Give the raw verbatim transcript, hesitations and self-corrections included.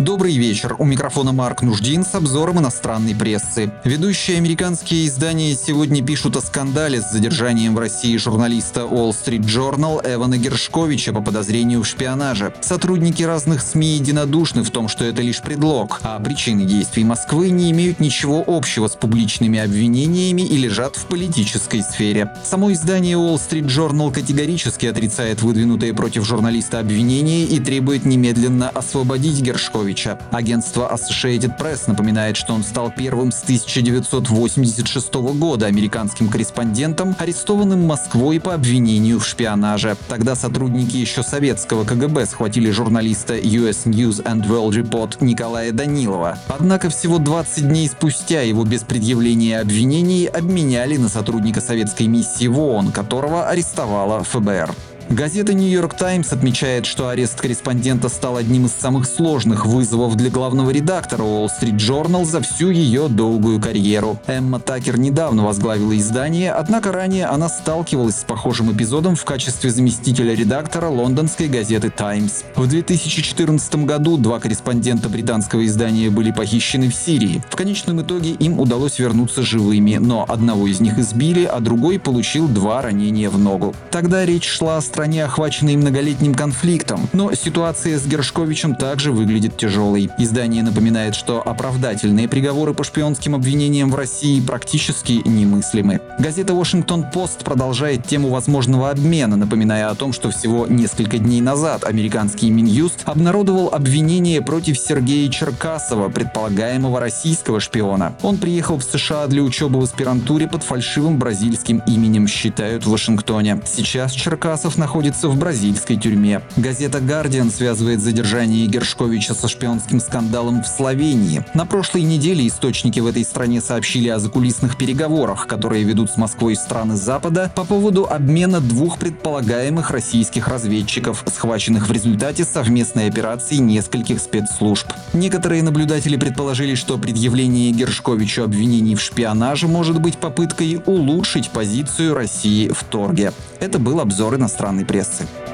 Добрый вечер, у микрофона Марк Нуждин с обзором иностранной прессы. Ведущие американские издания сегодня пишут о скандале с задержанием в России журналиста Wall Street Journal Эвана Гершковича по подозрению в шпионаже. Сотрудники разных СМИ единодушны в том, что это лишь предлог, а причины действий Москвы не имеют ничего общего с публичными обвинениями и лежат в политической сфере. Само издание Wall Street Journal категорически отрицает выдвинутые против журналиста обвинения и требует немедленно освободить Гершковича. Агентство Associated Press напоминает, что он стал первым с тысяча девятьсот восемьдесят шестого года американским корреспондентом, арестованным Москвой по обвинению в шпионаже. Тогда сотрудники еще советского КГБ схватили журналиста ю эс News and World Report Николая Данилова. Однако всего двадцать дней спустя его без предъявления обвинений обменяли на сотрудника советской миссии в ООН, которого арестовала эф бэ эр. Газета New York Times отмечает, что арест корреспондента стал одним из самых сложных вызовов для главного редактора Wall Street Journal за всю ее долгую карьеру. Эмма Такер недавно возглавила издание, однако ранее она сталкивалась с похожим эпизодом в качестве заместителя редактора лондонской газеты Times. В две тысячи четырнадцатом году два корреспондента британского издания были похищены в Сирии. В конечном итоге им удалось вернуться живыми, но одного из них избили, а другой получил два ранения в ногу. Тогда речь шла о стране, охваченной многолетним конфликтом, но ситуация с Гершковичем также выглядит тяжелой. Издание напоминает, что оправдательные приговоры по шпионским обвинениям в России практически немыслимы. Газета Washington Post продолжает тему возможного обмена, напоминая о том, что всего несколько дней назад американский Минюст обнародовал обвинение против Сергея Черкасова, предполагаемого российского шпиона. Он приехал в США для учебы в аспирантуре под фальшивым бразильским именем, считают в Вашингтоне. Сейчас Черкасов находится находится в бразильской тюрьме. Газета Guardian связывает задержание Гершковича со шпионским скандалом в Словении. На прошлой неделе источники в этой стране сообщили о закулисных переговорах, которые ведут с Москвой страны Запада по поводу обмена двух предполагаемых российских разведчиков, схваченных в результате совместной операции нескольких спецслужб. Некоторые наблюдатели предположили, что предъявление Гершковичу обвинений в шпионаже может быть попыткой улучшить позицию России в торге. Это был обзор иностранной прессы.